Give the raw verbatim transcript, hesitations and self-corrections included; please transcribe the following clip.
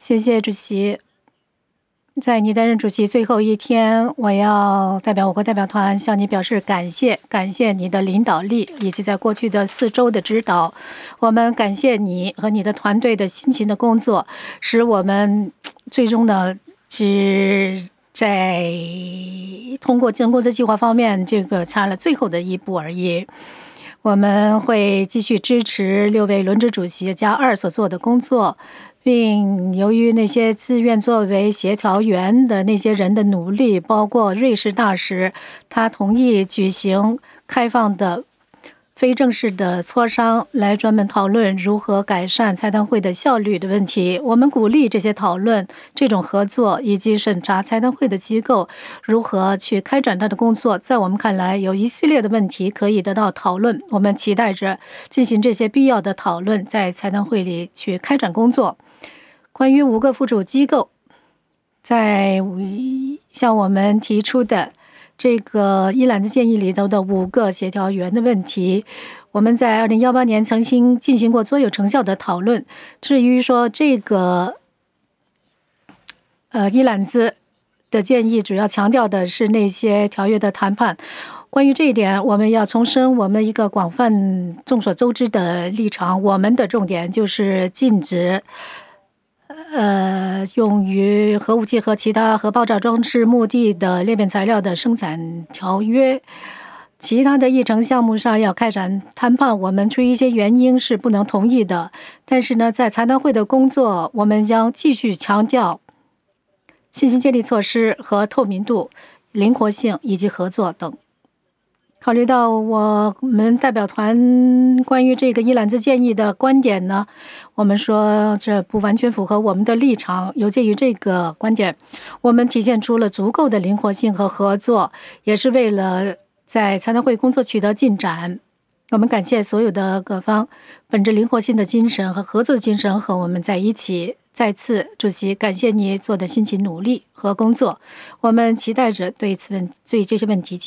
谢谢主席。在你担任主席最后一天，我要代表我国代表团向你表示感谢，感谢你的领导力以及在过去的四周的指导。我们感谢你和你的团队的辛勤的工作，使我们最终呢，只在通过建工作计划方面这个差了最后的一步而已。我们会继续支持六位轮值主席加二所做的工作，并由于那些自愿作为协调员的那些人的努力，包括瑞士大使，他同意举行开放的非正式的磋商，来专门讨论如何改善财谈会的效率的问题。我们鼓励这些讨论、这种合作以及审查财谈会的机构如何去开展他的工作。在我们看来，有一系列的问题可以得到讨论。我们期待着进行这些必要的讨论，在财谈会里去开展工作。关于五个附属机构在向我们提出的这个一揽子建议里头的五个协调员的问题，我们在二零一八年曾经进行过卓有成效的讨论。至于说这个呃一揽子的建议，主要强调的是那些条约的谈判。关于这一点，我们要重申我们一个广泛、众所周知的立场。我们的重点就是禁止呃，用于核武器和其他核爆炸装置目的的裂变材料的生产条约。其他的议程项目上要开展谈判，我们出于一些原因是不能同意的。但是呢，在财谈会的工作，我们将继续强调信息建立措施和透明度、灵活性以及合作等。考虑到我们代表团关于这个一揽子建议的观点呢，我们说这不完全符合我们的立场。有鉴于这个观点，我们体现出了足够的灵活性和合作，也是为了在财谈会工作取得进展。我们感谢所有的各方本着灵活性的精神和合作的精神和我们在一起。再次，主席，感谢你做的辛勤努力和工作。我们期待着对此问对这些问题